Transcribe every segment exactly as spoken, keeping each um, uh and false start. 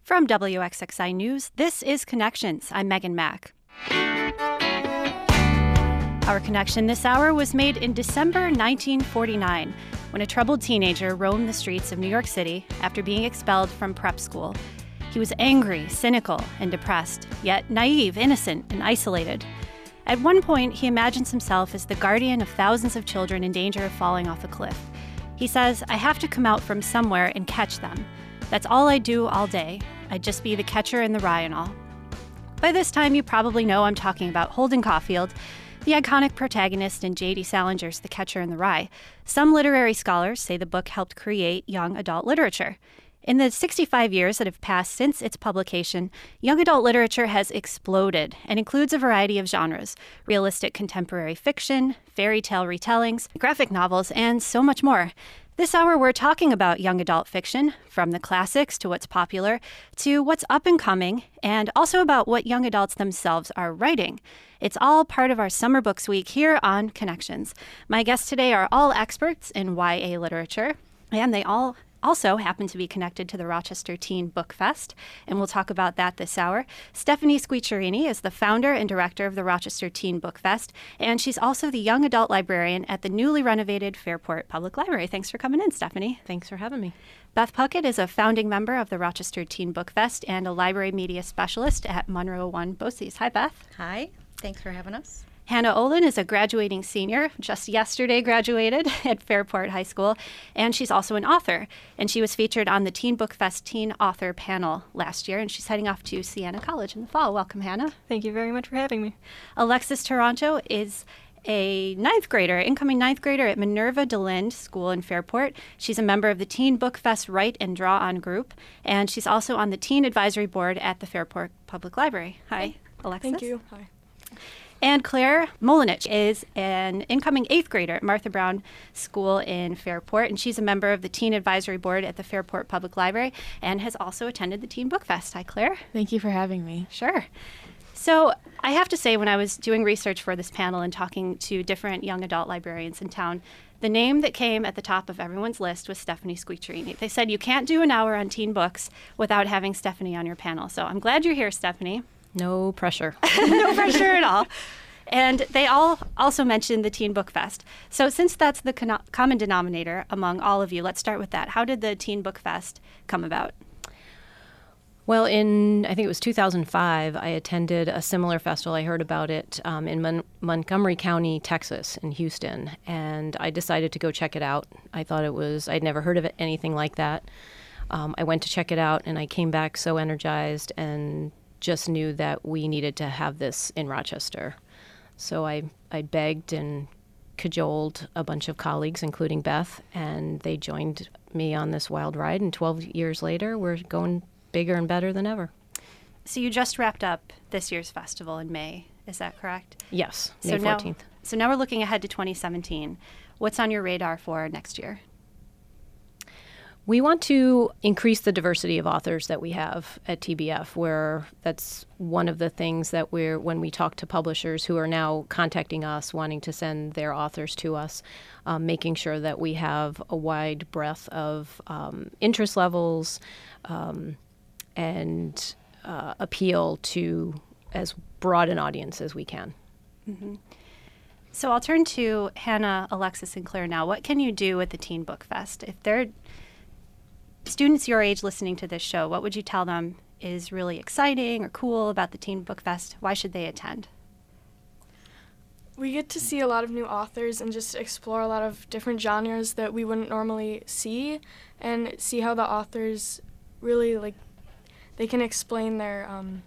From W X X I News, this is Connections. I'm Megan Mack. Our connection this hour was made in December nineteen forty-nine, when a troubled teenager roamed the streets of New York City after being expelled from prep school. He was angry, cynical, and depressed, yet naive, innocent, and isolated. At one point, he imagines himself as the guardian of thousands of children in danger of falling off a cliff. He says, "I have to come out from somewhere and catch them. That's all I do all day. I'd just be the catcher in the rye and all." By this time, you probably know I'm talking about Holden Caulfield, the iconic protagonist in J D Salinger's The Catcher in the Rye. Some literary scholars say the book helped create young adult literature. In the sixty-five years that have passed since its publication, young adult literature has exploded and includes a variety of genres: realistic contemporary fiction, fairy tale retellings, graphic novels, and so much more. This hour, we're talking about young adult fiction, from the classics to what's popular, to what's up and coming, and also about what young adults themselves are writing. It's all part of our Summer Books Week here on Connections. My guests today are all experts in Y A literature, and they all also happen to be connected to the Rochester Teen Book Fest, and we'll talk about that this hour. Stephanie Squicciarini is the founder and director of the Rochester Teen Book Fest, and she's also the young adult librarian at the newly renovated Fairport Public Library. Thanks for coming in, Stephanie. Thanks for having me. Beth Puckett is a founding member of the Rochester Teen Book Fest and a library media specialist at Monroe One BOCES. Hi, Beth. Hi. Thanks for having us. Hannah Olin is a graduating senior, just yesterday graduated at Fairport High School, and she's also an author. And she was featured on the Teen Book Fest Teen Author panel last year, and she's heading off to Siena College in the fall. Welcome, Hannah. Thank you very much for having me. Alexis Taranto is a ninth grader, incoming ninth grader at Minerva DeLinde School in Fairport. She's a member of the Teen Book Fest Write and Draw On group, and she's also on the Teen Advisory Board at the Fairport Public Library. Hi, Alexis. Thank you. Hi. And Claire Molinich is an incoming eighth grader at Martha Brown School in Fairport, and she's a member of the Teen Advisory Board at the Fairport Public Library and has also attended the Teen Book Fest. Hi, Claire. Thank you for having me. Sure. So I have to say, when I was doing research for this panel and talking to different young adult librarians in town, the name that came at the top of everyone's list was Stephanie Squicciarini. They said you can't do an hour on teen books without having Stephanie on your panel. So I'm glad you're here, Stephanie. No pressure. No pressure at all. And they all also mentioned the Teen Book Fest. So since that's the con- common denominator among all of you, let's start with that. How did the Teen Book Fest come about? Well, in, I think it was two thousand five, I attended a similar festival. I heard about it um, in Mon- Montgomery County, Texas, in Houston, and I decided to go check it out. I thought it was, I'd never heard of it, anything like that. Um, I went to check it out, and I came back so energized and just knew that we needed to have this in Rochester. So I, I begged and cajoled a bunch of colleagues, including Beth, and they joined me on this wild ride. And twelve years later, we're going bigger and better than ever. So you just wrapped up this year's festival in May, is that correct? Yes, so May now, fourteenth. So now we're looking ahead to twenty seventeen. What's on your radar for next year? We want to increase the diversity of authors that we have at T B F, where that's one of the things that we're, when we talk to publishers who are now contacting us, wanting to send their authors to us, um, making sure that we have a wide breadth of um, interest levels um, and uh, appeal to as broad an audience as we can. Mm-hmm. So I'll turn to Hannah, Alexis, and Claire now. What can you do at the Teen Book Fest? If they're students your age listening to this show, what would you tell them is really exciting or cool about the Teen Book Fest? Why should they attend? We get to see a lot of new authors and just explore a lot of different genres that we wouldn't normally see, and see how the authors really, like, they can explain their, um,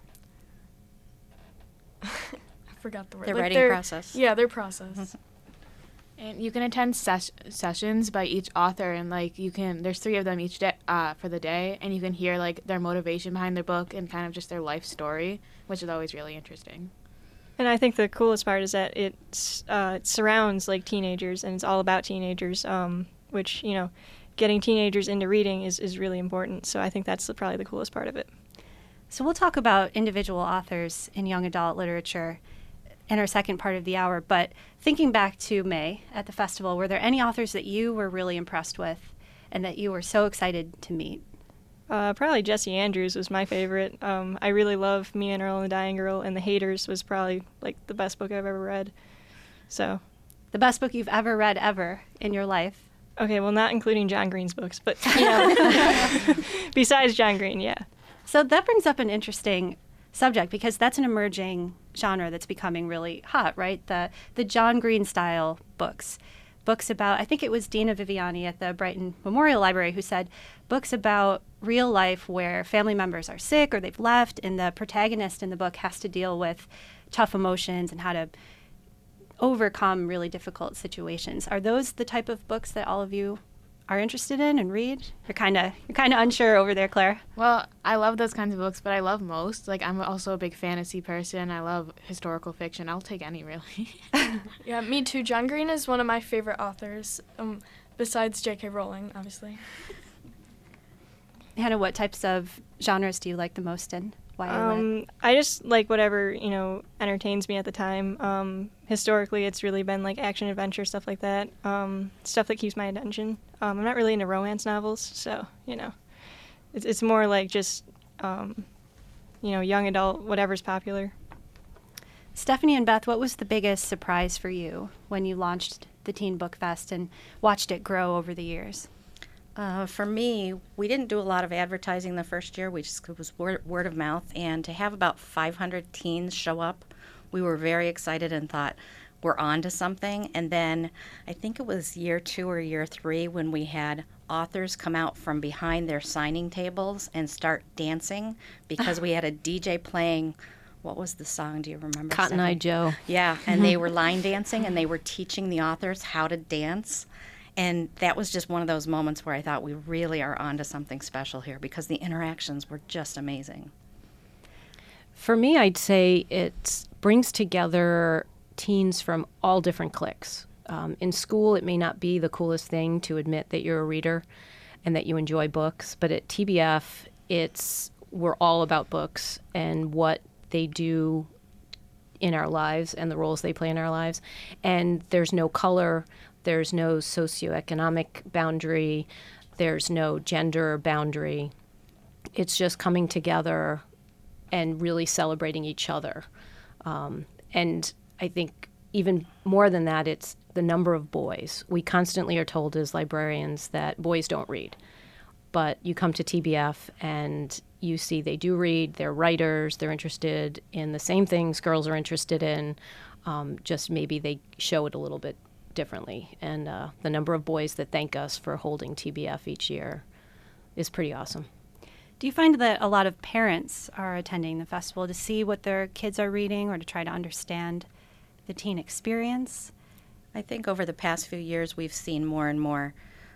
I forgot the word. Their like writing their, process. Yeah, their process. And you can attend ses- sessions by each author, and like you can, there's three of them each day uh, for the day, and you can hear like their motivation behind their book and kind of just their life story, which is always really interesting. And I think the coolest part is that it's, uh, it surrounds like teenagers, and it's all about teenagers, um, which, you know, getting teenagers into reading is, is really important. So I think that's the, probably the coolest part of it. So we'll talk about individual authors in young adult literature in our second part of the hour, but thinking back to May at the festival, were there any authors that you were really impressed with and that you were so excited to meet? Uh, probably Jesse Andrews was my favorite. Um, I really love Me and Earl and the Dying Girl, and The Haters was probably like the best book I've ever read. So, The best book you've ever read ever in your life? okay, well, not including John Green's books, but you know, besides John Green, yeah. So that brings up an interesting subject because that's an emerging genre that's becoming really hot, right? The the John Green style books. Books about, I think it was Dina Viviani at the Brighton Memorial Library who said, books about real life where family members are sick or they've left, and the protagonist in the book has to deal with tough emotions and how to overcome really difficult situations. Are those the type of books that all of you are interested in and read? You're kind of you're kind of unsure over there, Claire. Well, I love those kinds of books, but I love most. Like, I'm also a big fantasy person. I love historical fiction. I'll take any, really. Yeah, me too. John Green is one of my favorite authors, um, besides J K. Rowling, obviously. Hannah, what types of genres do you like the most and why? Um, I just like whatever, you know, entertains me at the time. Um, historically, it's really been like action adventure, stuff like that. Um, stuff that keeps my attention. Um, I'm not really into romance novels, so, you know, it's, it's more like just, um, you know, young adult, whatever's popular. Stephanie and Beth, what was the biggest surprise for you when you launched the Teen Book Fest and watched it grow over the years? Uh, for me, we didn't do a lot of advertising the first year. We just, it was word, word of mouth. And to have about five hundred teens show up, we were very excited and thought, we're on to something. And then I think it was year two or year three when we had authors come out from behind their signing tables and start dancing because we had a D J playing, what was the song? Do you remember? Cotton Eye Joe. Yeah, and they were line dancing and they were teaching the authors how to dance. And that was just one of those moments where I thought we really are onto something special here because the interactions were just amazing. For me, I'd say it brings together teens from all different cliques. Um, in school, it may not be the coolest thing to admit that you're a reader and that you enjoy books, but at T B F, it's we're all about books and what they do in our lives and the roles they play in our lives. And there's no color, there's no socioeconomic boundary, there's no gender boundary. It's just coming together and really celebrating each other. Um, and I think even more than that, it's the number of boys. We constantly are told as librarians that boys don't read. But you come to T B F and you see they do read, they're writers, they're interested in the same things girls are interested in, um, just maybe they show it a little bit differently. And uh, the number of boys that thank us for holding T B F each year is pretty awesome. Do you find that a lot of parents are attending the festival to see what their kids are reading or to try to understand the teen experience? I think over the past few years we've seen more and more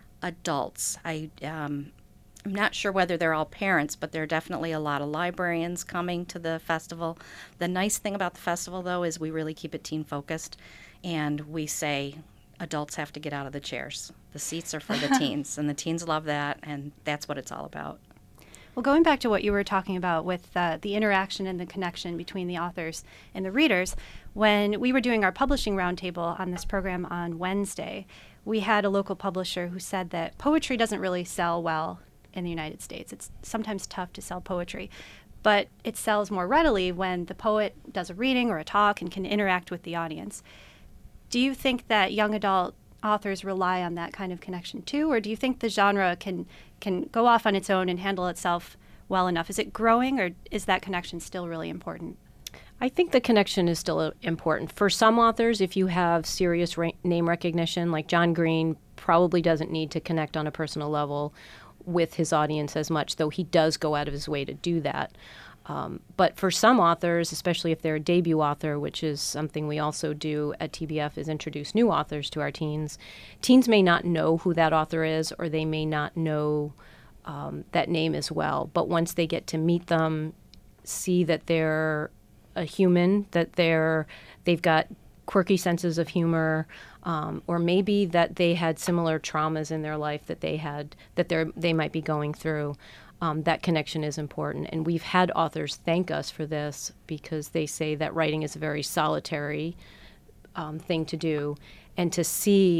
adults. I, um, I'm not sure whether they're all parents, but there are definitely a lot of librarians coming to the festival. The nice thing about the festival, though, is we really keep it teen-focused, and we say adults have to get out of the chairs. The seats are for the teens, and the teens love that, and that's what it's all about. Well, going back to what you were talking about with uh, the interaction and the connection between the authors and the readers, when we were doing our publishing roundtable on this program on Wednesday, we had a local publisher who said that poetry doesn't really sell well in the United States. It's sometimes tough to sell poetry, but it sells more readily when the poet does a reading or a talk and can interact with the audience. Do you think that young adult authors rely on that kind of connection too, or do you think the genre can can go off on its own and handle itself well enough? Is it growing, or is that connection still really important? I think the connection is still important. For some authors, if you have serious ra- name recognition, like John Green probably doesn't need to connect on a personal level with his audience as much, though he does go out of his way to do that. Um, but for some authors, especially if they're a debut author, which is something we also do at T B F, is introduce new authors to our teens. Teens may not know who that author is, or they may not know um, that name as well. But once they get to meet them, see that they're a human, that they're they've got quirky senses of humor, um, or maybe that they had similar traumas in their life that they had that they they might be going through. Um, that connection is important. And we've had authors thank us for this because they say that writing is a very solitary um, thing to do. And to see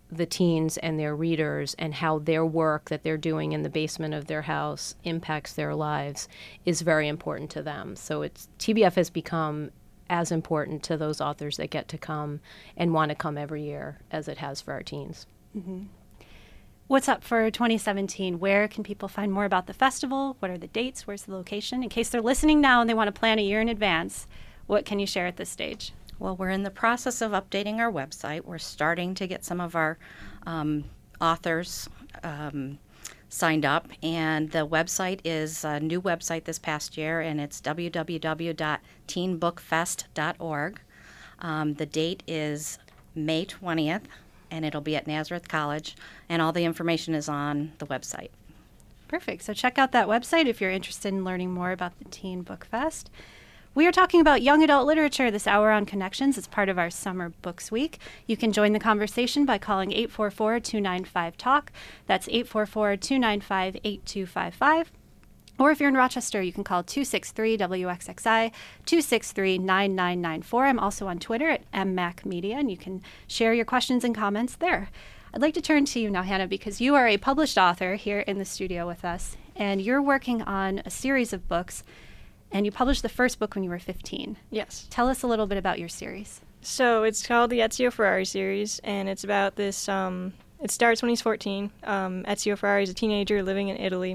the teens and their readers and how their work that they're doing in the basement of their house impacts their lives is very important to them. So it's T B F has become as important to those authors that get to come and want to come every year as it has for our teens. Mm-hmm. What's up for twenty seventeen? Where can people find more about the festival? What are the dates? Where's the location? In case they're listening now and they want to plan a year in advance, what can you share at this stage? Well, we're in the process of updating our website. We're starting to get some of our um, authors um, signed up, and the website is a new website this past year, and it's w w w dot teen book fest dot org. Um, the date is May twentieth, and it'll be at Nazareth College, and all the information is on the website. Perfect. So check out that website if you're interested in learning more about the Teen Book Fest. We are talking about young adult literature this hour on Connections. It's part of our Summer Books Week. You can join the conversation by calling eight four four, two nine five, talk. That's eight four four, two nine five, eight two five five. Or if you're in Rochester, you can call two six three W X X I, two six three, nine nine nine four. I'm also on Twitter at M Mac Media, and you can share your questions and comments there. I'd like to turn to you now, Hannah, because you are a published author here in the studio with us, and you're working on a series of books. And you published the first book when you were fifteen. Yes. Tell us a little bit about your series. So it's called the Ezio Ferrari series, and it's about this, um, it starts when he's fourteen. Um, Ezio Ferrari is a teenager living in Italy,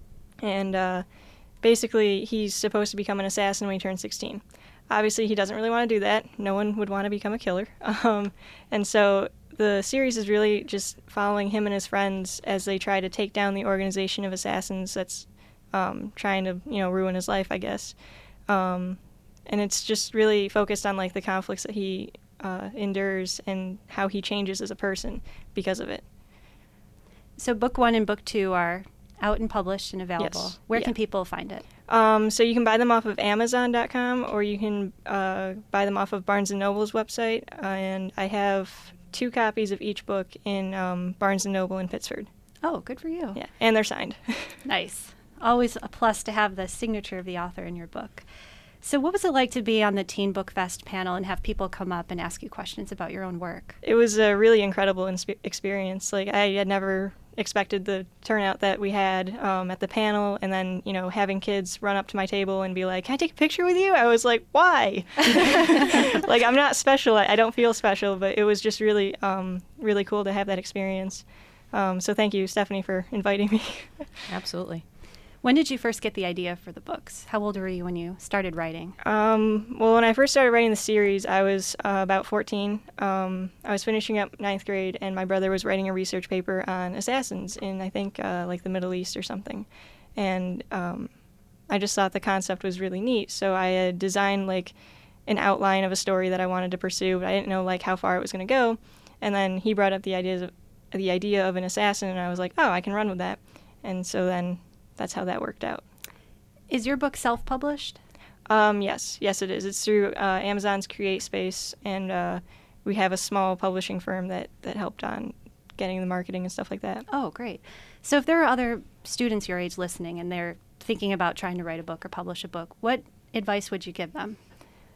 and uh, basically he's supposed to become an assassin when he turns sixteen. Obviously he doesn't really want to do that. No one would want to become a killer. Um, and so the series is really just following him and his friends as they try to take down the organization of assassins that's Um, trying to, you know, ruin his life, I guess. Um, and it's just really focused on, like, the conflicts that he uh, endures and how he changes as a person because of it. So book one and book two are out and published and available. Yes. Where Yeah. can people find it? Um, so you can buy them off of Amazon dot com, or you can uh, buy them off of Barnes and Noble's website. Uh, and I have two copies of each book in um, Barnes and Noble in Pittsford. Oh, good for you. Yeah, and they're signed. Nice. Always a plus to have the signature of the author in your book. So what was it like to be on the Teen Book Fest panel and have people come up and ask you questions about your own work? It was a really incredible inspe- experience. Like, I had never expected the turnout that we had um, at the panel, and then, you know, having kids run up to my table and be like, "Can I take a picture with you?" I was like, why? Like, I'm not special. I, I don't feel special, but it was just really, um, really cool to have that experience. Um, so thank you, Stephanie, for inviting me. Absolutely. When did you first get the idea for the books? How old were you when you started writing? Um, well, when I first started writing the series, I was uh, about fourteen. Um, I was finishing up ninth grade, and my brother was writing a research paper on assassins in, I think, uh, like the Middle East or something. And um, I just thought the concept was really neat. So I had designed, like, an outline of a story that I wanted to pursue, but I didn't know, like, how far it was going to go. And then he brought up the ideas of, the idea of an assassin, and I was like, oh, I can run with that. And so then that's how that worked out. Is your book self-published? Um, yes, yes it is. It's through uh, Amazon's Create Space, and uh, we have a small publishing firm that, that helped on getting the marketing and stuff like that. Oh, great. So if there are other students your age listening and they're thinking about trying to write a book or publish a book, what advice would you give them?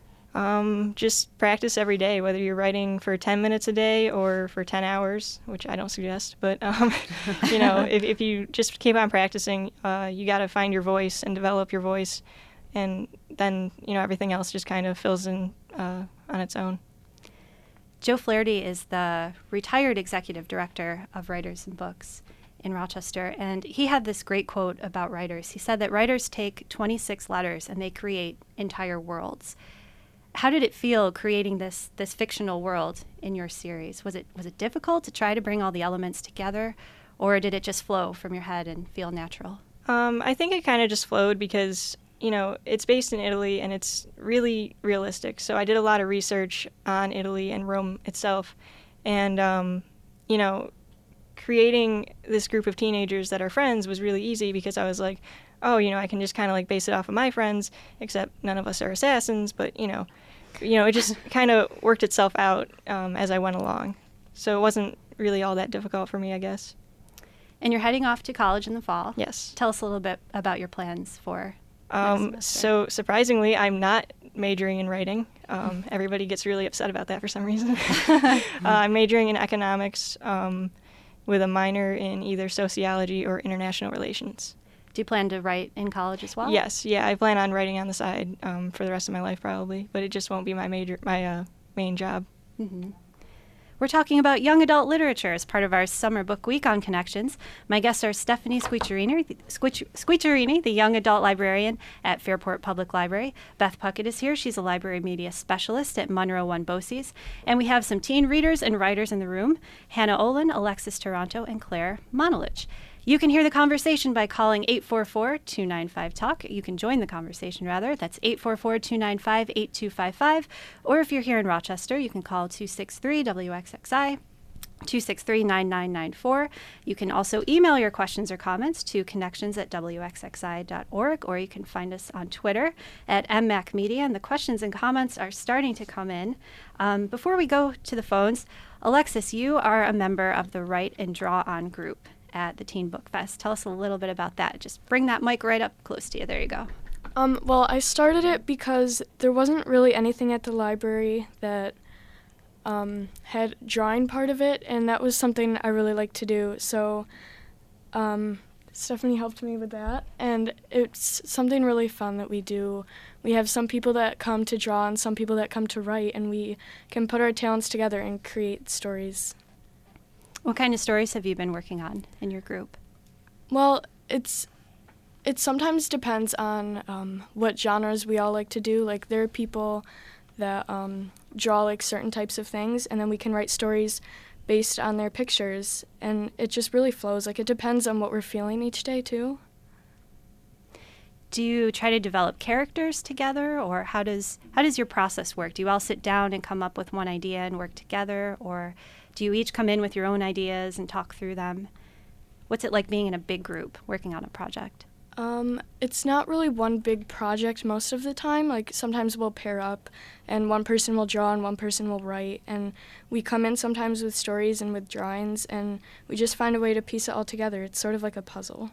Um, just practice every day, whether you're writing for ten minutes a day or for ten hours, which I don't suggest. But, um, you know, if, if you just keep on practicing, uh, you got to find your voice and develop your voice. And then, you know, everything else just kind of fills in uh, on its own. Joe Flaherty is the retired executive director of Writers and Books in Rochester, and he had this great quote about writers. He said that writers take twenty-six letters and they create entire worlds. How did it feel creating this this fictional world in your series? Was it was it difficult to try to bring all the elements together, or did it just flow from your head and feel natural? Um, I think it kind of just flowed because, you know, it's based in Italy and it's really realistic. So I did a lot of research on Italy and Rome itself. And, um, you know, creating this group of teenagers that are friends was really easy because I was like, oh, you know, I can just kind of like base it off of my friends, except none of us are assassins. But, you know, you know, it just kind of worked itself out um, as I went along. So it wasn't really all that difficult for me, I guess. And you're heading off to college in the fall. Yes. Tell us a little bit about your plans for Um, so surprisingly, I'm not majoring in writing. Um, everybody gets really upset about that for some reason. uh, I'm majoring in economics um, with a minor in either sociology or international relations. Do you plan to write in college as well? Yes, yeah, I plan on writing on the side um, for the rest of my life probably, but it just won't be my major, my uh, main job. Mm-hmm. We're talking about young adult literature as part of our summer book week on Connections. My guests are Stephanie Squicciarini, Squicciarini, the young adult librarian at Fairport Public Library. Beth Puckett is here. She's a library media specialist at Monroe One BOCES. And we have some teen readers and writers in the room, Hannah Olin, Alexis Taranto, and Claire Monolich. You can hear the conversation by calling eight four four, two nine five, talk. You can join the conversation, rather. That's eight four four, two nine five, eight two five five. Or if you're here in Rochester, you can call two six three W X X I, two six three, nine nine nine four. You can also email your questions or comments to connections at W X X I dot org, or you can find us on Twitter at M M A C Media, and the questions and comments are starting to come in. Um, before we go to the phones, Alexis, you are a member of the Write and Draw On group at the Teen Book Fest. Tell us a little bit about that. Just bring that mic right up close to you. There you go. Um, well, I started it because there wasn't really anything at the library that um, had drawing part of it, and that was something I really liked to do. So um, Stephanie helped me with that, and it's something really fun that we do. We have some people that come to draw and some people that come to write, and we can put our talents together and create stories. What kind of stories have you been working on in your group? Well, it's it sometimes depends on um, what genres we all like to do. Like, there are people that um, draw like certain types of things, and then we can write stories based on their pictures, and it just really flows. Like, it depends on what we're feeling each day too. Do you try to develop characters together, or how does how does your process work? Do you all sit down and come up with one idea and work together, or do you each come in with your own ideas and talk through them? What's it like being in a big group working on a project? Um, it's not really one big project most of the time. Like, sometimes we'll pair up and one person will draw and one person will write, and we come in sometimes with stories and with drawings, and we just find a way to piece it all together. It's sort of like a puzzle.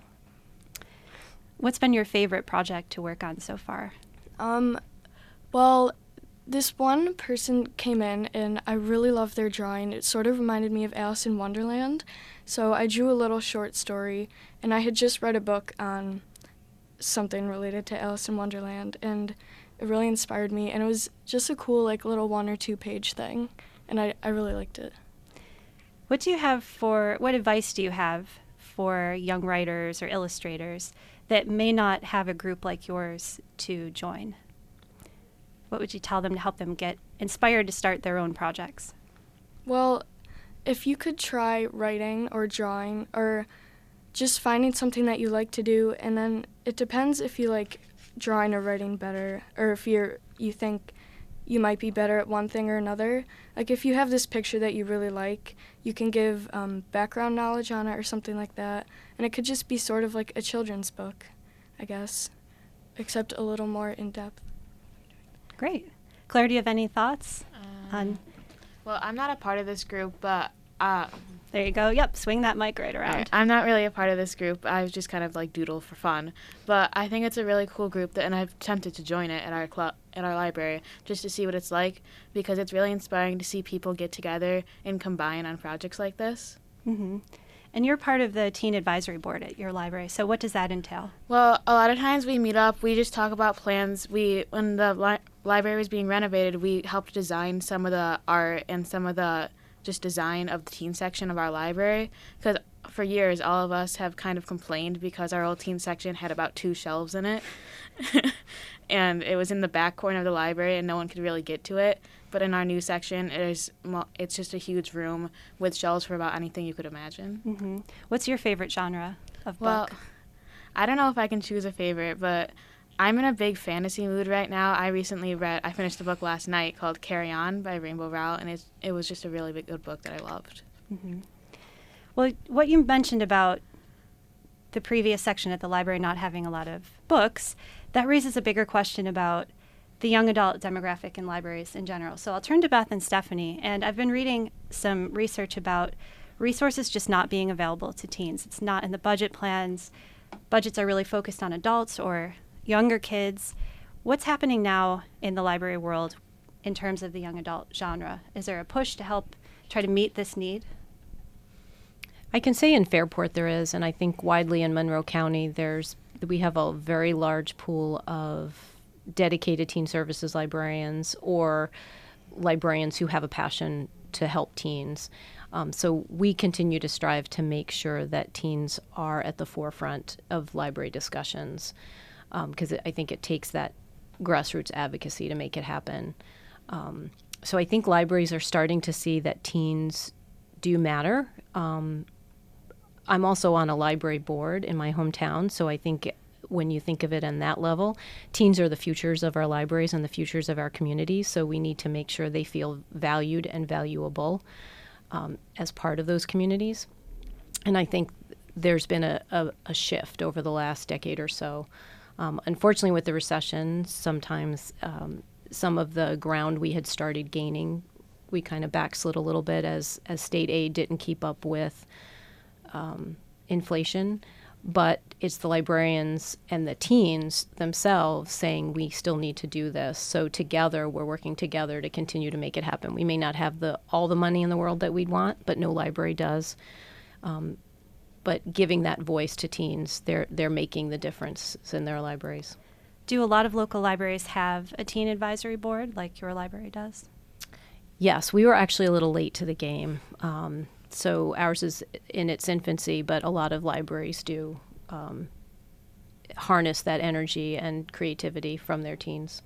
What's been your favorite project to work on so far? Um, well, this one person came in, and I really loved their drawing. It sort of reminded me of Alice in Wonderland. So I drew a little short story, and I had just read a book on something related to Alice in Wonderland, and it really inspired me. And it was just a cool, like, little one or two page thing, and I, I really liked it. What do you have for, what advice do you have for young writers or illustrators that may not have a group like yours to join? What would you tell them to help them get inspired to start their own projects? Well, if you could try writing or drawing or just finding something that you like to do, and then it depends if you like drawing or writing better, or if you're you think you might be better at one thing or another. Like, if you have this picture that you really like, you can give um, background knowledge on it or something like that, and it could just be sort of like a children's book, I guess, except a little more in-depth. Great. Claire, do you have any thoughts Um, on... Well, I'm not a part of this group, but uh, There you go. Yep, swing that mic right around. I'm not really a part of this group. I just kind of like doodle for fun. But I think it's a really cool group, that, and I've attempted to join it at our club, at our library, just to see what it's like, because it's really inspiring to see people get together and combine on projects like this. Mm-hmm. And you're part of the teen advisory board at your library. So what does that entail? Well, a lot of times we meet up, we just talk about plans. We, when the li- library was being renovated, we helped design some of the art and some of the just design of the teen section of our library. Because for years, all of us have kind of complained because our old teen section had about two shelves in it. And it was in the back corner of the library, and no one could really get to it. But in our new section, it is, it's just a huge room with shelves for about anything you could imagine. Mm-hmm. What's your favorite genre of Well, book? I don't know if I can choose a favorite, but I'm in a big fantasy mood right now. I recently read, I finished a book last night called Carry On by Rainbow Rowell, and it's, it was just a really big, good book that I loved. Mm-hmm. Well, what you mentioned about the previous section at the library not having a lot of books, that raises a bigger question about the young adult demographic in libraries in general. So I'll turn to Beth and Stephanie, and I've been reading some research about resources just not being available to teens. It's not in the budget plans. Budgets are really focused on adults or younger kids. what's happening now in the library world in terms of the young adult genre? Is there a push to help try to meet this need? I can say in Fairport there is, and I think widely in Monroe County there's we have a very large pool of dedicated teen services librarians or librarians who have a passion to help teens. Um, so we continue to strive to make sure that teens are at the forefront of library discussions, because um, I think it takes that grassroots advocacy to make it happen. Um, so I think libraries are starting to see that teens do matter. Um, I'm also on a library board in my hometown, so I think when you think of it on that level, teens are the futures of our libraries and the futures of our communities, so we need to make sure they feel valued and valuable um, as part of those communities. And I think there's been a, a, a shift over the last decade or so. Um, unfortunately, with the recession, sometimes um, some of the ground we had started gaining, we kind of backslid a little bit as, as state aid didn't keep up with um, inflation. But it's the librarians and the teens themselves saying we still need to do this. So together, we're working together to continue to make it happen. We may not have the all the money in the world that we'd want, but no library does. Um, but giving that voice to teens, they're they're making the difference in their libraries. Do a lot of local libraries have a teen advisory board like your library does? Yes, we were actually a little late to the game. Um, So ours is in its infancy, but a lot of libraries do um, harness that energy and creativity from their teens.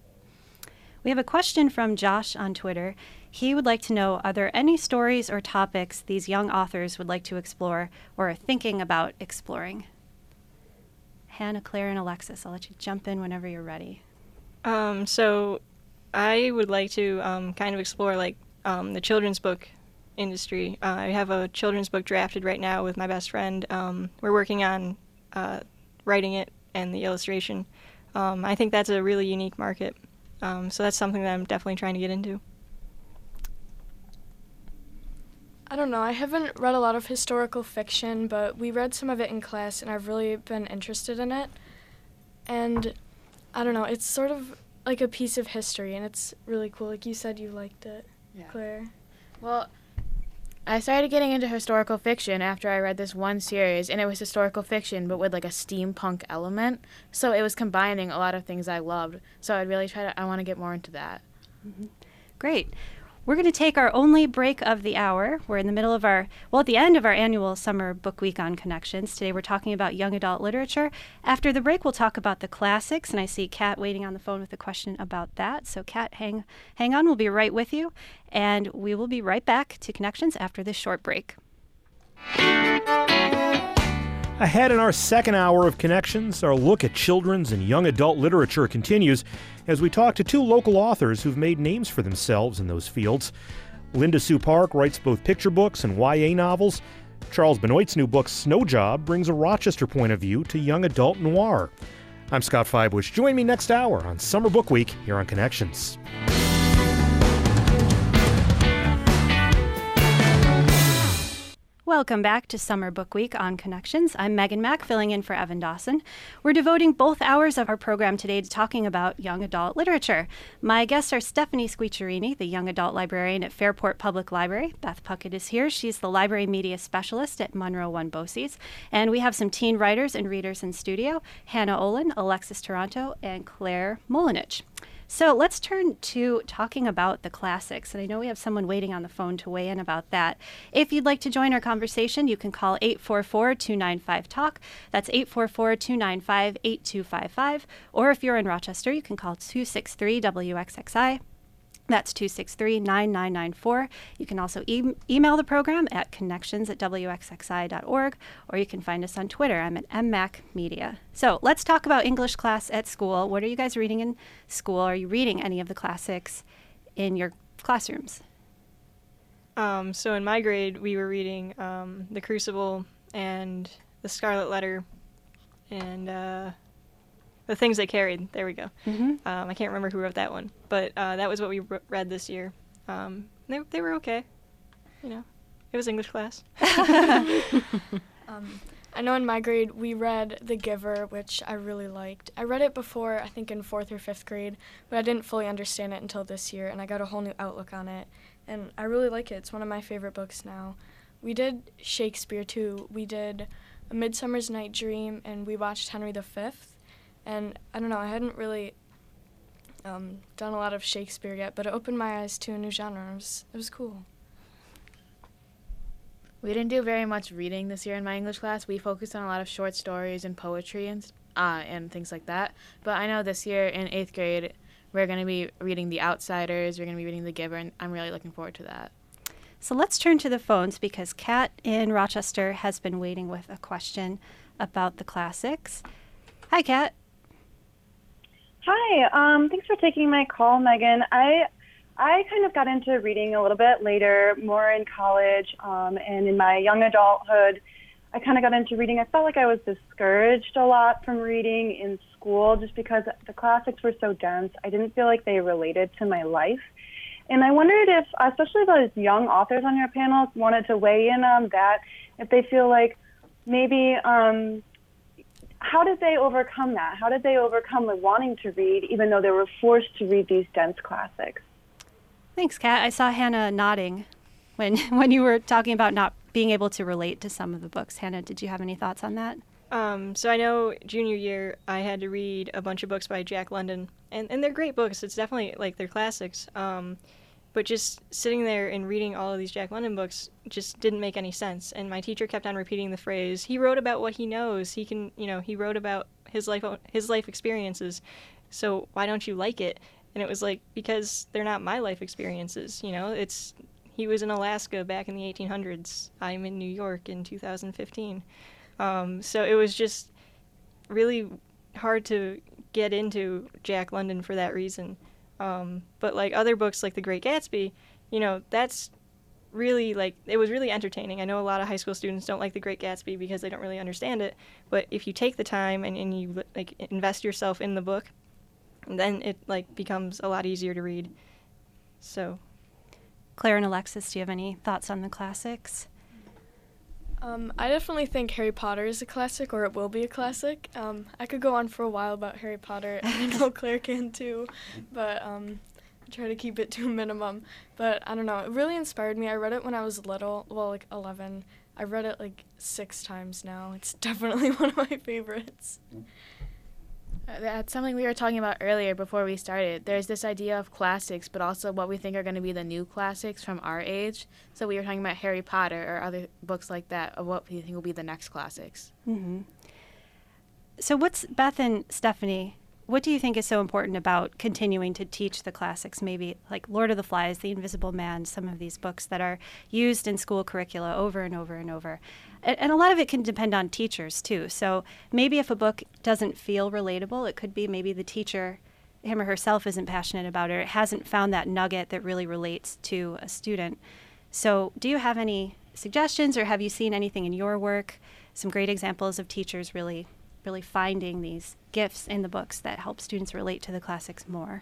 We have a question from Josh on Twitter. He would like to know, are there any stories or topics these young authors would like to explore or are thinking about exploring? Hannah, Claire, and Alexis, I'll let you jump in whenever you're ready. Um, so I would like to um, kind of explore like um, the children's book industry. Uh, I have a children's book drafted right now with my best friend. Um, we're working on uh, writing it and the illustration. Um, I think that's a really unique market. Um, so that's something that I'm definitely trying to get into. I don't know. I haven't read a lot of historical fiction, but we read some of it in class, and I've really been interested in it. And I don't know. It's sort of like a piece of history, and it's really cool. Like you said, you liked it, Yeah. Claire. Well, I started getting into historical fiction after I read this one series, and it was historical fiction, but with like a steampunk element. So it was combining a lot of things I loved. So I'd really try to, I want to get more into that. Mm-hmm. Great. We're going to take our only break of the hour. We're in the middle of our, well, at the end of our annual Summer Book Week on Connections. Today we're talking about young adult literature. After the break, we'll talk about the classics, and I see Kat waiting on the phone with a question about that. So Kat, hang, hang on. We'll be right with you, and we will be right back to Connections after this short break. Ahead in our second hour of Connections, our look at children's and young adult literature continues as we talk to two local authors who've made names for themselves in those fields. Linda Sue Park writes both picture books and Y A novels. Charles Benoit's new book, Snow Job, brings a Rochester point of view to young adult noir. I'm Scott Feibush. Join me next hour on Summer Book Week here on Connections. Welcome back to Summer Book Week on Connections. I'm Megan Mack, filling in for Evan Dawson. We're devoting both hours of our program today to talking about young adult literature. My guests are Stephanie Squicciarini, the young adult librarian at Fairport Public Library. Beth Puckett is here. She's the library media specialist at Monroe One BOCES. And we have some teen writers and readers in studio, Hannah Olin, Alexis Taranto, and Claire Molinich. So let's turn to talking about the classics. And I know we have someone waiting on the phone to weigh in about that. If you'd like to join our conversation, you can call eight four four, two nine five, talk. That's eight four four, two nine five, eight two five five. Or if you're in Rochester, you can call two six three W X X I. That's two six three, nine nine nine four. You can also e- email the program at connections at W X X I dot org, or you can find us on Twitter. I'm at M Mac Media. So let's talk about English class at school. What are you guys reading in school? Are you reading any of the classics in your classrooms? Um, so in my grade, we were reading um, The Crucible and The Scarlet Letter and uh, The Things They Carried. There we go. Mm-hmm. Um, I can't remember who wrote that one, but uh, that was what we re- read this year. Um, they they were okay. You know, it was English class. um, I know in my grade we read The Giver, which I really liked. I read it before, I think in fourth or fifth grade, but I didn't fully understand it until this year, and I got a whole new outlook on it. And I really like it. It's one of my favorite books now. We did Shakespeare, too. We did A Midsummer's Night Dream, and we watched Henry the Fifth. And I don't know, I hadn't really um, done a lot of Shakespeare yet, but it opened my eyes to a new genre. It was, it was cool. We didn't do very much reading this year in my English class. We focused on a lot of short stories and poetry and uh, and things like that. But I know this year in eighth grade, we're going to be reading The Outsiders, we're going to be reading The Giver, and I'm really looking forward to that. So let's turn to the phones because Kat in Rochester has been waiting with a question about the classics. Hi, Kat. Hi. Um, thanks for taking my call, Megan. I I kind of got into reading a little bit later, more in college, um, and in my young adulthood, I kind of got into reading. I felt like I was discouraged a lot from reading in school just because the classics were so dense. I didn't feel like they related to my life. And I wondered if, especially those young authors on your panel, wanted to weigh in on that, if they feel like maybe, um, how did they overcome that? How did they overcome the wanting to read, even though they were forced to read these dense classics? Thanks, Kat. I saw Hannah nodding when when you were talking about not being able to relate to some of the books. Hannah, did you have any thoughts on that? Um, so I know junior year I had to read a bunch of books by Jack London, and, and they're great books. It's definitely like they're classics. Um, but just sitting there and reading all of these Jack London books just didn't make any sense. And my teacher kept on repeating the phrase, he wrote about what he knows. He can, you know, he wrote about his life, his life experiences. So why don't you like it? And it was like, because they're not my life experiences, you know, it's, he was in Alaska back in the eighteen hundreds. I'm in New York in two thousand fifteen. Um, so it was just really hard to get into Jack London for that reason. Um, but like other books like The Great Gatsby, you know, that's really like, it was really entertaining. I know a lot of high school students don't like The Great Gatsby because they don't really understand it. But if you take the time and, and you like invest yourself in the book, then it like becomes a lot easier to read. So, Claire and Alexis, do you have any thoughts on the classics? Um, I definitely think Harry Potter is a classic, or it will be a classic. Um, I could go on for a while about Harry Potter, and I know Claire can too, but um, I try to keep it to a minimum. But I don't know, it really inspired me. I read it when I was little, well, like eleven. I read it like six times now. It's definitely one of my favorites. Uh, That's something we were talking about earlier before we started. There's this idea of classics, but also what we think are going to be the new classics from our age. So we were talking about Harry Potter or other books like that, of what we think will be the next classics. Mm-hmm. So what's, Beth and Stephanie, what do you think is so important about continuing to teach the classics, maybe like Lord of the Flies, The Invisible Man, some of these books that are used in school curricula over and over and over? And, and a lot of it can depend on teachers, too. So maybe if a book doesn't feel relatable, it could be maybe the teacher, him or herself, isn't passionate about it, or it hasn't found that nugget that really relates to a student. So do you have any suggestions, or have you seen anything in your work, some great examples of teachers really really finding these gifts in the books that help students relate to the classics more?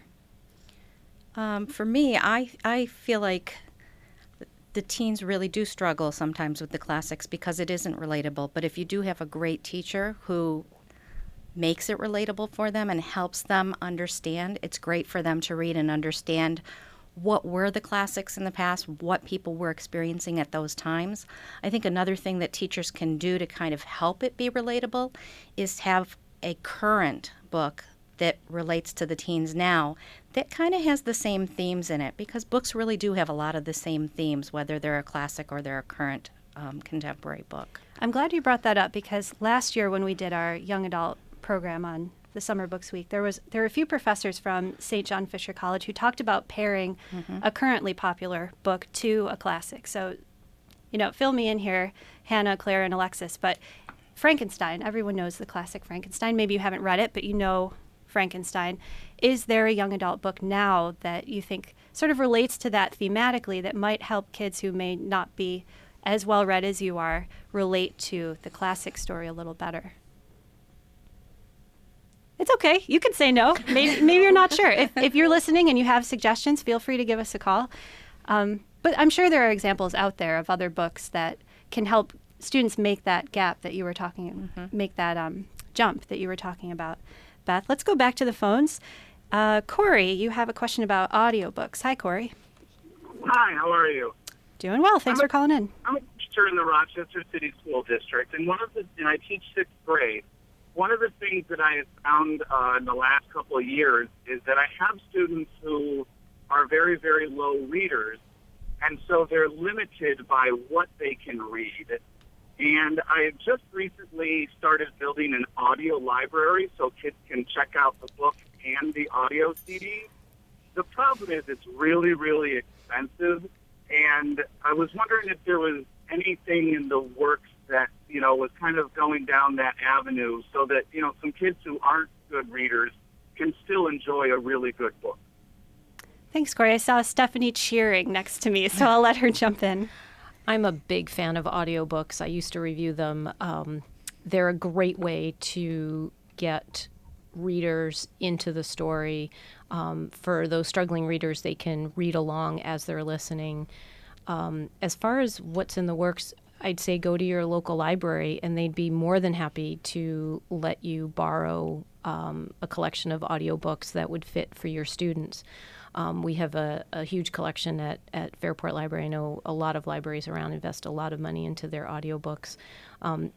Um, for me, I, I feel like the teens really do struggle sometimes with the classics because it isn't relatable. But if you do have a great teacher who makes it relatable for them and helps them understand, it's great for them to read and understand what were the classics in the past, what people were experiencing at those times. I think another thing that teachers can do to kind of help it be relatable is have a current book that relates to the teens now that kind of has the same themes in it, because books really do have a lot of the same themes, whether they're a classic or they're a current um, contemporary book. I'm glad you brought that up, because last year when we did our young adult program on the Summer Books Week, there was there were a few professors from Saint John Fisher College who talked about pairing mm-hmm. a currently popular book to a classic. So, you know, fill me in here, Hannah, Claire, and Alexis, but Frankenstein, everyone knows the classic Frankenstein. Maybe you haven't read it, but you know Frankenstein. Is there a young adult book now that you think sort of relates to that thematically that might help kids who may not be as well read as you are relate to the classic story a little better? It's okay. You can say no. Maybe, maybe you're not sure. If, if you're listening and you have suggestions, feel free to give us a call. Um, but I'm sure there are examples out there of other books that can help students make that gap that you were talking, Mm-hmm. make that um, jump that you were talking about. Beth, let's go back to the phones. Uh, Corey, you have a question about audiobooks. Hi, Corey. Hi, how are you? Doing well. Thanks I'm for calling in. I'm a teacher in the Rochester City School District, and one of the and I teach sixth grade. One of the things that I have found uh, in the last couple of years is that I have students who are very, very low readers, and so they're limited by what they can read. And I just recently started building an audio library so kids can check out the book and the audio C D. The problem is it's really, really expensive, and I was wondering if there was anything in the works that, you know, was kind of going down that avenue so that, you know, some kids who aren't good readers can still enjoy a really good book. Thanks, Corey. I saw Stephanie cheering next to me, so I'll let her jump in. I'm a big fan of audiobooks. I used to review them. Um, they're a great way to get readers into the story. Um, for those struggling readers, they can read along as they're listening. Um, as far as what's in the works, I'd say go to your local library, and they'd be more than happy to let you borrow um, a collection of audiobooks that would fit for your students. Um, we have a, a huge collection at, at Fairport Library. I know a lot of libraries around invest a lot of money into their audiobooks. Um,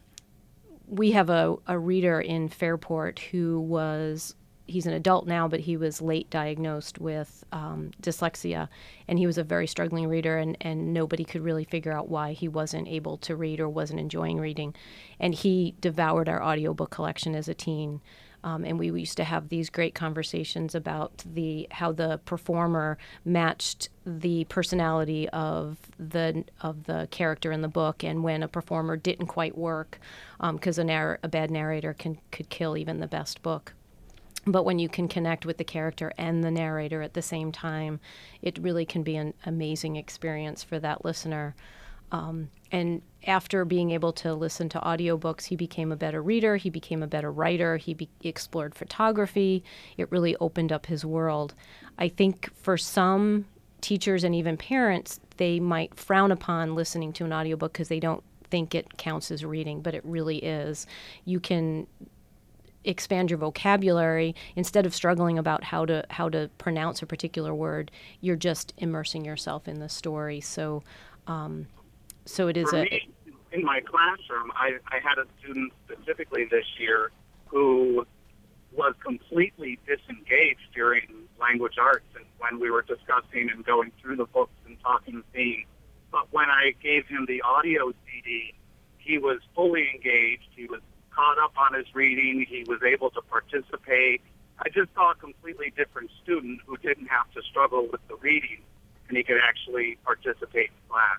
we have a, a reader in Fairport who was, he's an adult now, but he was late diagnosed with um, dyslexia, and he was a very struggling reader, and, and nobody could really figure out why he wasn't able to read or wasn't enjoying reading. And he devoured our audiobook collection as a teen. Um, and we used to have these great conversations about the how the performer matched the personality of the of the character in the book, and when a performer didn't quite work, because um, a, narr- a bad narrator can could kill even the best book. But when you can connect with the character and the narrator at the same time, it really can be an amazing experience for that listener. Um, and after being able to listen to audiobooks, he became a better reader, he became a better writer, he be- explored photography. It really opened up his world. I think for some teachers and even parents, they might frown upon listening to an audiobook because they don't think it counts as reading, but it really is. You can expand your vocabulary. Instead of struggling about how to how to pronounce a particular word, you're just immersing yourself in the story. So um, so it is For a me, in my classroom, I, I had a student specifically this year who was completely disengaged during language arts and when we were discussing and going through the books and talking themes. But when I gave him the audio C D, he was fully engaged. He was caught up on his reading. He was able to participate. I just saw a completely different student who didn't have to struggle with the reading, and he could actually participate in class.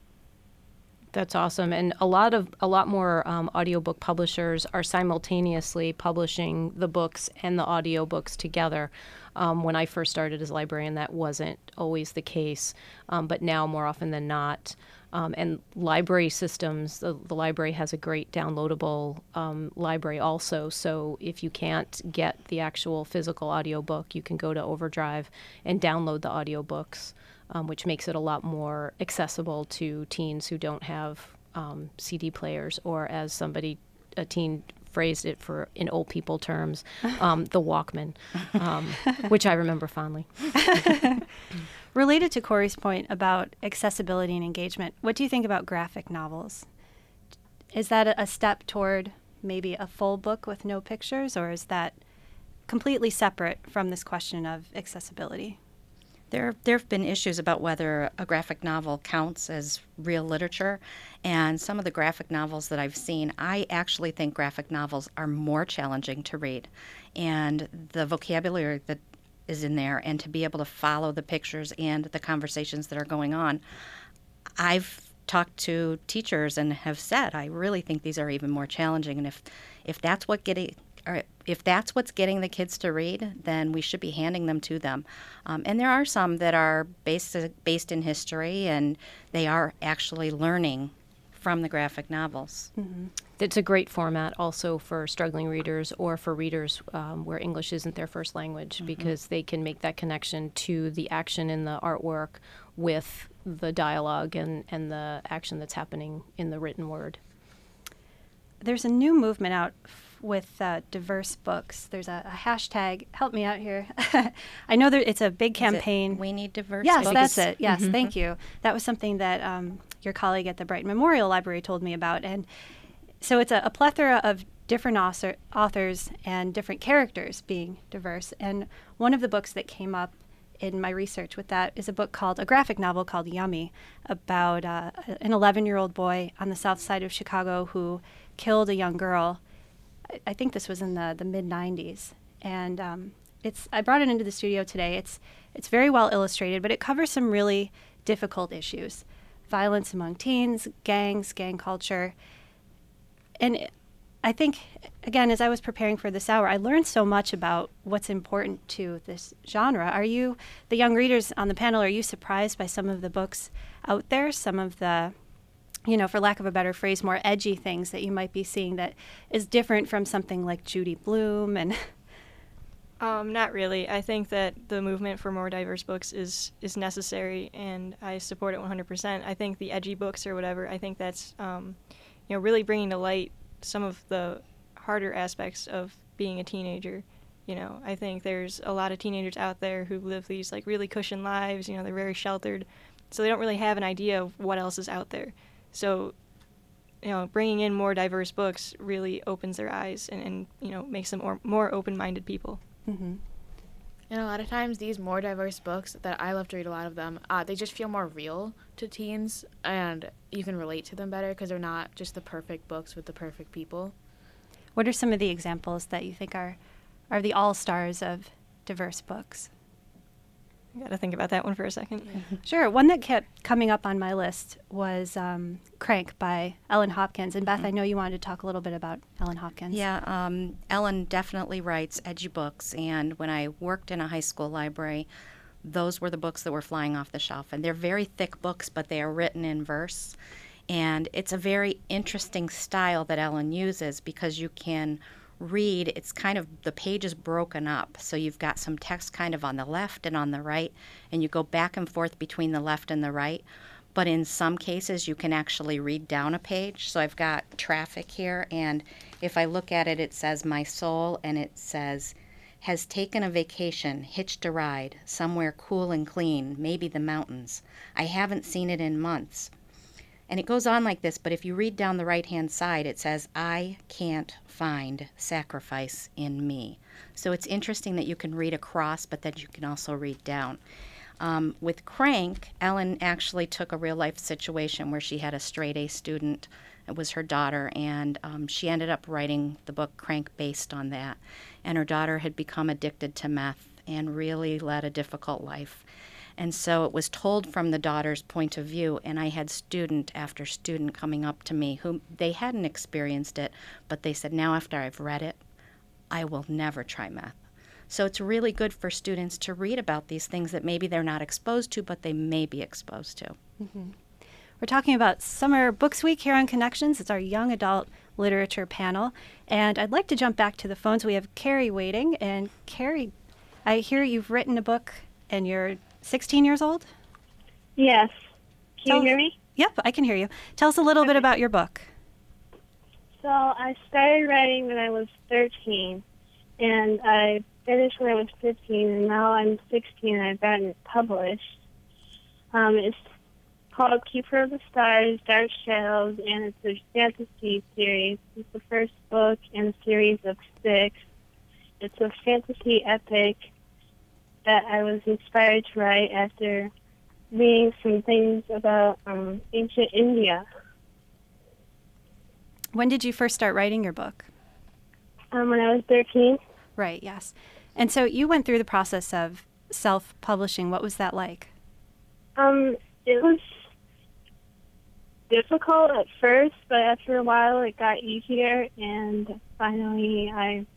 That's awesome. And a lot of a lot more um, audiobook publishers are simultaneously publishing the books and the audiobooks together. Um, when I first started as a librarian, that wasn't always the case, um, but now more often than not. Um, and library systems, the, the library has a great downloadable um, library also. So if you can't get the actual physical audiobook, you can go to Overdrive and download the audiobooks, um, which makes it a lot more accessible to teens who don't have um, C D players, or as somebody, a teen phrased it for in old people terms, um, the Walkman, um, which I remember fondly. Related to Corey's point about accessibility and engagement, what do you think about graphic novels? Is that a step toward maybe a full book with no pictures, or is that completely separate from this question of accessibility? There, there have been issues about whether a graphic novel counts as real literature, and some of the graphic novels that I've seen, I actually think graphic novels are more challenging to read, and the vocabulary that is in there, and to be able to follow the pictures and the conversations that are going on. I've talked to teachers and have said, I really think these are even more challenging, and if if that's what getting or if that's what's getting the kids to read, then we should be handing them to them. Um, and there are some that are based based in history, and they are actually learning from the graphic novels. Mm-hmm. It's a great format also for struggling readers, or for readers um, where English isn't their first language, mm-hmm. because they can make that connection to the action in the artwork with the dialogue and, and the action that's happening in the written word. there's a new movement out f- with uh, diverse books. There's a, a hashtag. Help me out here. I know that it's a big Is it campaign. We need diverse Yes, books? that's it. Yes, Mhm. thank you. That was something that um, your colleague at the Brighton Memorial Library told me about. And so it's a, a plethora of different author, authors and different characters being diverse. And one of the books that came up in my research with that is a book called, a graphic novel called Yummy, about uh, an eleven-year-old boy on the south side of Chicago who killed a young girl. I, I think this was in the, the mid nineties. And um, it's I brought it into the studio today. It's it's very well illustrated, but it covers some really difficult issues. Violence among teens, gangs, gang culture. And it, I think, again, as I was preparing for this hour, I learned so much about what's important to this genre. Are you, the young readers on the panel, are you surprised by some of the books out there, some of the, you know, for lack of a better phrase, more edgy things that you might be seeing that is different from something like Judy Blume? And Um, not really. I think that the movement for more diverse books is, is necessary, and I support it one hundred percent. I think the edgy books or whatever, I think that's, um, you know, really bringing to light some of the harder aspects of being a teenager. You know, I think there's a lot of teenagers out there who live these, like, really cushioned lives. You know, they're very sheltered, so they don't really have an idea of what else is out there. So, you know, bringing in more diverse books really opens their eyes and, and you know, makes them more, more open-minded people. mm-hmm. And a lot of times these more diverse books that I love to read a lot of them, uh, they just feel more real to teens, and you can relate to them better because they're not just the perfect books with the perfect people. What are some of the examples that you think are, are the all-stars of diverse books? I got to think about that one for a second. Sure. One that kept coming up on my list was um, Crank by Ellen Hopkins. And Beth, I know you wanted to talk a little bit about Ellen Hopkins. Yeah, um, Ellen definitely writes edgy books, and when I worked in a high school library, those were the books that were flying off the shelf. And they're very thick books, but they are written in verse. And it's a very interesting style that Ellen uses because you can read, it's kind of, the page is broken up. So you've got some text kind of on the left and on the right, and you go back and forth between the left and the right. But in some cases, you can actually read down a page. So I've got traffic here, and if I look at it, it says, my soul, and it says, has taken a vacation, hitched a ride, somewhere cool and clean, maybe the mountains. I haven't seen it in months. And it goes on like this, but if you read down the right-hand side, it says, I can't find sacrifice in me. So it's interesting that you can read across, but that you can also read down. Um, with Crank, Ellen actually took a real-life situation where she had a straight-A student. It was her daughter, and um, she ended up writing the book Crank based on that. And her daughter had become addicted to meth and really led a difficult life. And so it was told from the daughter's point of view, and I had student after student coming up to me who they hadn't experienced it, but they said, now after I've read it, I will never try meth. So it's really good for students to read about these things that maybe they're not exposed to, but they may be exposed to. Mm-hmm. We're talking about Summer Books Week here on Connections. It's our young adult literature panel. And I'd like to jump back to the phones. We have Carrie waiting. And Carrie, I hear you've written a book and you're sixteen years old? Yes. Can Tell you hear me? Yep, I can hear you. Tell us a little Okay. bit about your book. So I started writing when I was thirteen, and I finished when I was fifteen, and now I'm sixteen and I've gotten it published. Um, it's called Keeper of the Stars, Dark Shadows, and it's a fantasy series. It's the first book in a series of six. It's a fantasy epic that I was inspired to write after reading some things about um, ancient India. When did you first start writing your book? Um, when I was thirteen. Right, yes. And so you went through the process of self-publishing. What was that like? Um, it was difficult at first, but after a while it got easier, and finally I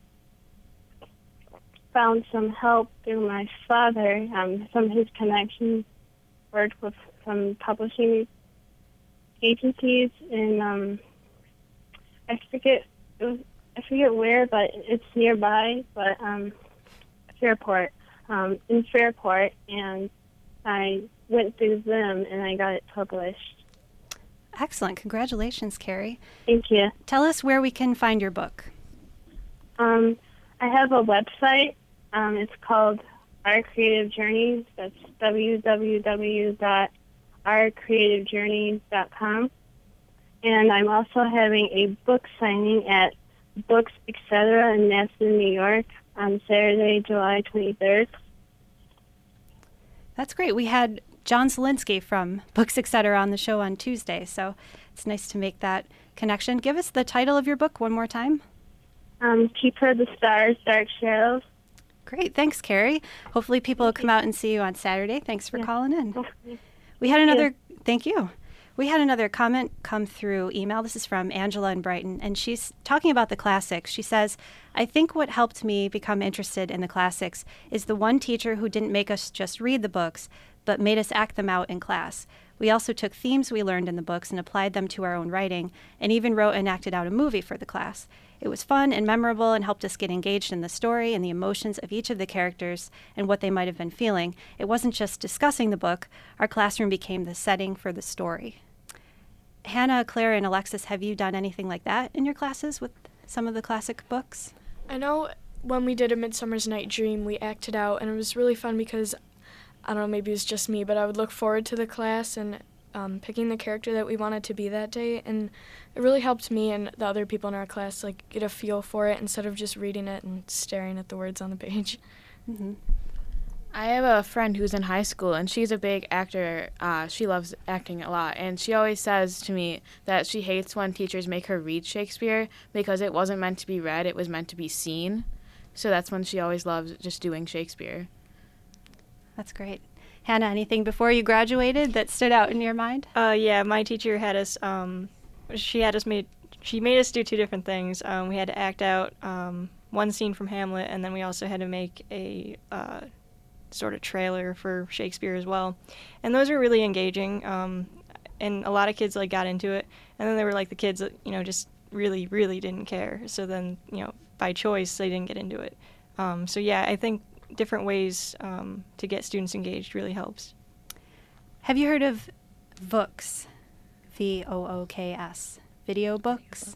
found some help through my father. Um, some of his connections worked with some publishing agencies, and um, I forget it was, I forget where, but it's nearby, but um, Fairport, um, in Fairport, and I went through them and I got it published. Excellent. Congratulations, Carrie. Thank you. Tell us where we can find your book. Um, I have a website. Um, it's called Our Creative Journeys. That's w w w dot our creative journeys dot com. And I'm also having a book signing at Books, et cetera in Massillon, New York on Saturday, July twenty-third. That's great. We had John Zielinski from Books, et cetera on the show on Tuesday, so it's nice to make that connection. Give us the title of your book one more time. Um, Keeper of the Stars, Dark Shadows. Great. Thanks, Carrie. Hopefully people will come out and see you on Saturday. Thanks for Yeah. calling in. Okay. We had another, thank you. We had another comment come through email. This is from Angela in Brighton, and she's talking about the classics. She says, I think what helped me become interested in the classics is the one teacher who didn't make us just read the books, but made us act them out in class. We also took themes we learned in the books and applied them to our own writing, and even wrote and acted out a movie for the class. It was fun and memorable and helped us get engaged in the story and the emotions of each of the characters and what they might have been feeling. It wasn't just discussing the book. Our classroom became the setting for the story. Hannah, Claire, and Alexis, have you done anything like that in your classes with some of the classic books? I know when we did A Midsummer's Night Dream, we acted out, and it was really fun because, I don't know, maybe it was just me, but I would look forward to the class and um, picking the character that we wanted to be that day, and it really helped me and the other people in our class like get a feel for it instead of just reading it and staring at the words on the page. Mm-hmm. I have a friend who's in high school, and she's a big actor. Uh, she loves acting a lot, and she always says to me that she hates when teachers make her read Shakespeare because it wasn't meant to be read, it was meant to be seen. So that's when she always loves just doing Shakespeare. That's great. Hannah, anything before you graduated that stood out in your mind? Uh, yeah, my teacher had us. Um, she had us made. She made us do two different things. Um, we had to act out um, one scene from Hamlet, and then we also had to make a uh, sort of trailer for Shakespeare as well. And those were really engaging. Um, and a lot of kids like got into it. And then there were like the kids that you know just really, really didn't care. So then you know by choice they didn't get into it. Um, so yeah, I think different ways um, to get students engaged really helps. Have you heard of VOOKS? V O O K S. Video books?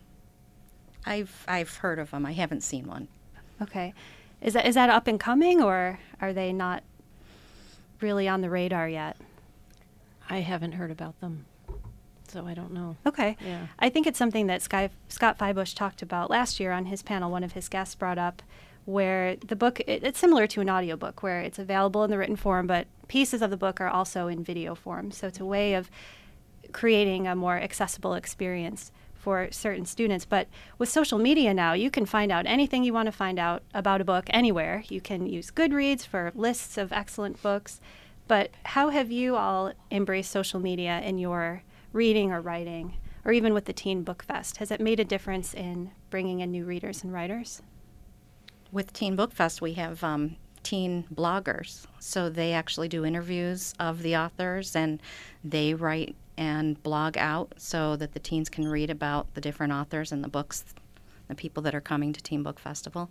I've I've heard of them. I haven't seen one. Okay. Is that is that up and coming, or are they not really on the radar yet? I haven't heard about them, so I don't know. Okay. Yeah. I think it's something that Sky, Scott Feibush talked about last year on his panel. One of his guests brought up where the book, it, it's similar to an audiobook where it's available in the written form, but pieces of the book are also in video form. So it's a way of creating a more accessible experience for certain students. But with social media now, you can find out anything you want to find out about a book anywhere. You can use Goodreads for lists of excellent books. But how have you all embraced social media in your reading or writing, or even with the Teen Book Fest? Has it made a difference in bringing in new readers and writers? With Teen Book Fest, we have um, teen bloggers. So they actually do interviews of the authors, and they write and blog out so that the teens can read about the different authors and the books, the people that are coming to Teen Book Festival.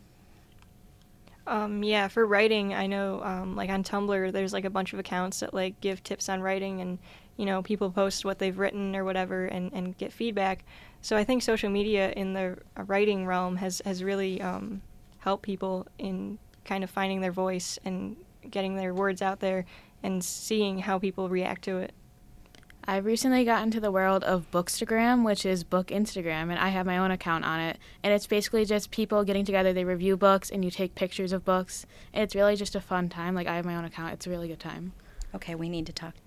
Um, yeah, for writing, I know, um, like on Tumblr, there's like a bunch of accounts that like give tips on writing, and you know, people post what they've written or whatever, and, and get feedback. So I think social media in the uh, writing realm has has really um, helped people in kind of finding their voice and getting their words out there and seeing how people react to it. I've recently got into the world of Bookstagram, which is book Instagram, and I have my own account on it. And it's basically just people getting together, they review books, and you take pictures of books. And it's really just a fun time. Like, I have my own account. It's a really good time. Okay, we need to talk.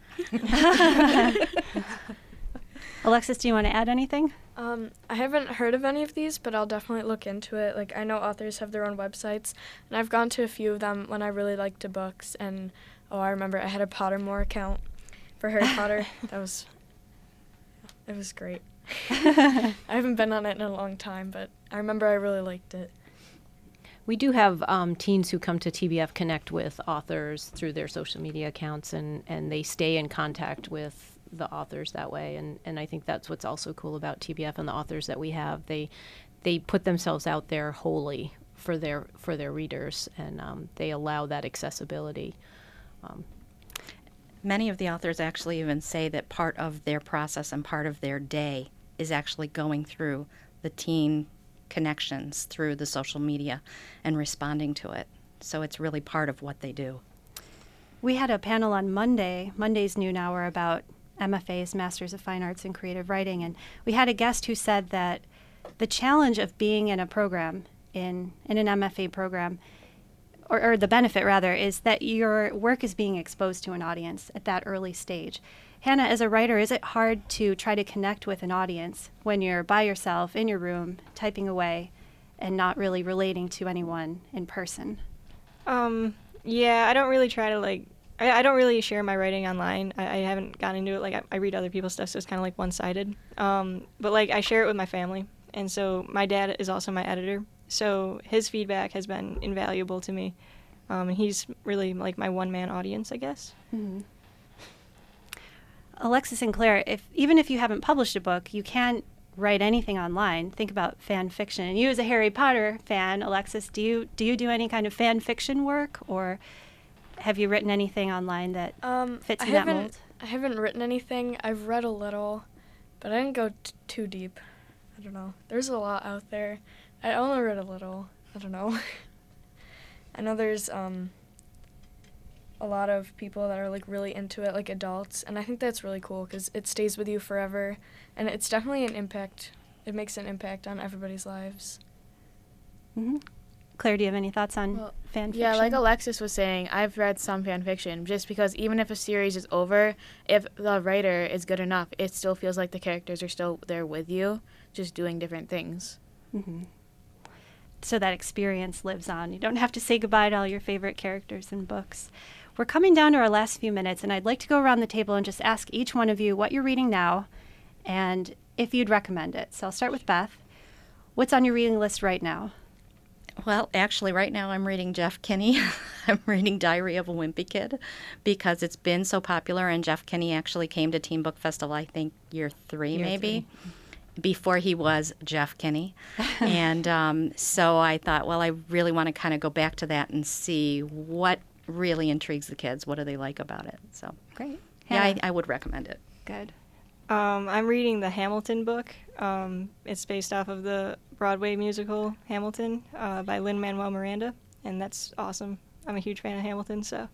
Alexis, do you want to add anything? Um, I haven't heard of any of these, but I'll definitely look into it. Like, I know authors have their own websites, and I've gone to a few of them when I really liked the books. And, oh, I remember I had a Pottermore account for Harry Potter. That was, it was great. I haven't been on it in a long time, but I remember I really liked it. We do have um, teens who come to T B F Connect with authors through their social media accounts, and, and they stay in contact with the authors that way. And, and I think that's what's also cool about T B F and the authors that we have. They they put themselves out there wholly for their for their readers, and um, they allow that accessibility. Um, Many of the authors actually even say that part of their process and part of their day is actually going through the teen connections through the social media and responding to it. So it's really part of what they do. We had a panel on Monday, Monday's noon hour, about M F As, Masters of Fine Arts in Creative Writing, and we had a guest who said that the challenge of being in a program, in, in an M F A program, or, or the benefit rather, is that your work is being exposed to an audience at that early stage. Hannah, as a writer, is it hard to try to connect with an audience when you're by yourself in your room, typing away, and not really relating to anyone in person? Um, yeah, I don't really try to, like, I, I don't really share my writing online. I, I haven't gotten into it. Like, I, I read other people's stuff, so it's kind of like one-sided. Um, but, like, I share it with my family. And so my dad is also my editor. So his feedback has been invaluable to me. Um, and he's really, like, my one-man audience, I guess. Mm-hmm. Alexis and Claire, if even if you haven't published a book, you can't write anything online. Think about fan fiction. And you, as a Harry Potter fan, Alexis, do you do you do any kind of fan fiction work, or have you written anything online that um, fits I in that haven't, mold? I haven't written anything. I've read a little, but I didn't go t- too deep. I don't know. There's a lot out there. I only read a little. I don't know. I know there's um, a lot of people that are like really into it, like adults, and I think that's really cool because it stays with you forever, and it's definitely an impact. It makes an impact on everybody's lives. Mm-hmm. Claire, do you have any thoughts on Well, fan fiction? Yeah, like Alexis was saying, I've read some fan fiction just because even if a series is over, if the writer is good enough, it still feels like the characters are still there with you, just doing different things. Mm-hmm. So that experience lives on. You don't have to say goodbye to all your favorite characters in books. We're coming down to our last few minutes, and I'd like to go around the table and just ask each one of you what you're reading now and if you'd recommend it. So I'll start with Beth. What's on your reading list right now? Well, actually, right now I'm reading Jeff Kinney. I'm reading Diary of a Wimpy Kid because it's been so popular, and Jeff Kinney actually came to Teen Book Festival, I think, year three, Year maybe, three. before he was Jeff Kinney. And um, so I thought, well, I really want to kind of go back to that and see what really intrigues the kids. What do they like about it? So, Great. yeah, I, Hannah. I would recommend it. Good. Um, I'm reading the Hamilton book. Um, it's based off of the Broadway musical Hamilton uh, by Lin-Manuel Miranda, and that's awesome. I'm a huge fan of Hamilton, so.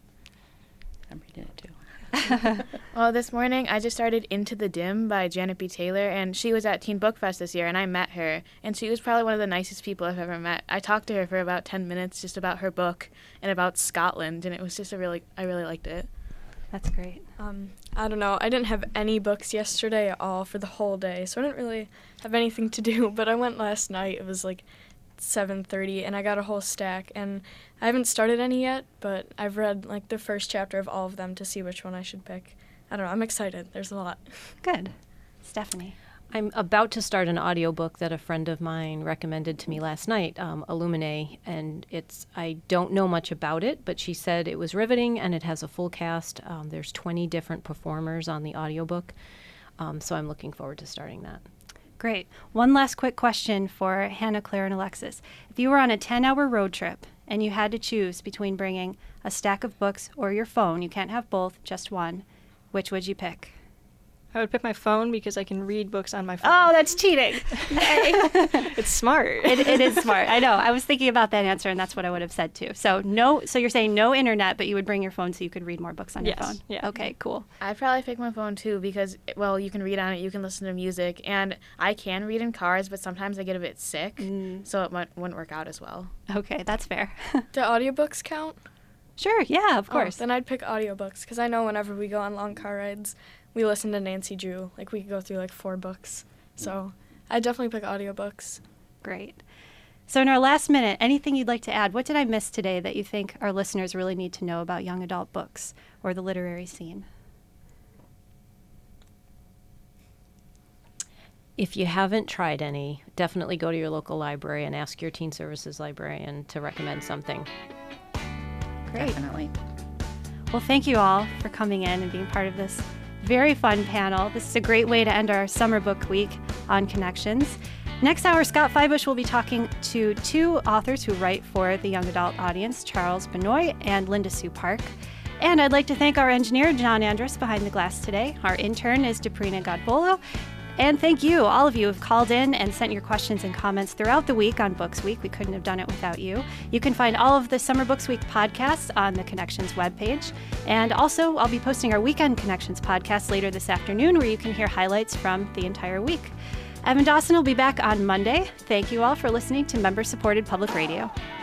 I'm reading it too. Well, this morning I just started Into the Dim by Janet B. Taylor, and she was at Teen Book Fest this year, and I met her, and she was probably one of the nicest people I've ever met. I talked to her for about ten minutes just about her book and about Scotland, and it was just a really, I really liked it. That's great. Um, I don't know. I didn't have any books yesterday at all for the whole day, so I didn't really have anything to do. But I went last night. It was like seven thirty, and I got a whole stack. And I haven't started any yet, but I've read like the first chapter of all of them to see which one I should pick. I don't know. I'm excited. There's a lot. Good. Stephanie. I'm about to start an audiobook that a friend of mine recommended to me last night, um, Illuminae, and it's I don't know much about it, but she said it was riveting and it has a full cast. Um, there's twenty different performers on the audiobook, um, so I'm looking forward to starting that. Great. One last quick question for Hannah, Claire, and Alexis. If you were on a ten-hour road trip and you had to choose between bringing a stack of books or your phone, you can't have both, just one, which would you pick? I would pick my phone because I can read books on my phone. Oh, that's cheating. It's smart. it, it is smart. I know. I was thinking about that answer, and that's what I would have said too. So no. So you're saying no internet, but you would bring your phone so you could read more books on Yes, your phone. yeah. Okay. Cool. I'd probably pick my phone too because, well, you can read on it, you can listen to music, and I can read in cars, but sometimes I get a bit sick, Mm. so it might, wouldn't work out as well. Okay, that's fair. Do audiobooks count? Sure. Yeah. Of course. Oh, then I'd pick audiobooks because I know whenever we go on long car rides, we listen to Nancy Drew. Like, we could go through, like, four books. So I'd definitely pick audiobooks. Great. So in our last minute, anything you'd like to add? What did I miss today that you think our listeners really need to know about young adult books or the literary scene? If you haven't tried any, definitely go to your local library and ask your teen services librarian to recommend something. Great. Definitely. Well, thank you all for coming in and being part of this very fun panel. This is a great way to end our summer book week on Connections. Next hour, Scott Feibusch will be talking to two authors who write for the young adult audience, Charles Benoit and Linda Sue Park. And I'd like to thank our engineer, John Andrus, behind the glass today. Our intern is Deprina Godbolo. And thank you, all of you who have called in and sent your questions and comments throughout the week on Books Week. We couldn't have done it without you. You can find all of the Summer Books Week podcasts on the Connections webpage. And also, I'll be posting our Weekend Connections podcast later this afternoon, where you can hear highlights from the entire week. Evan Dawson will be back on Monday. Thank you all for listening to member-supported public radio.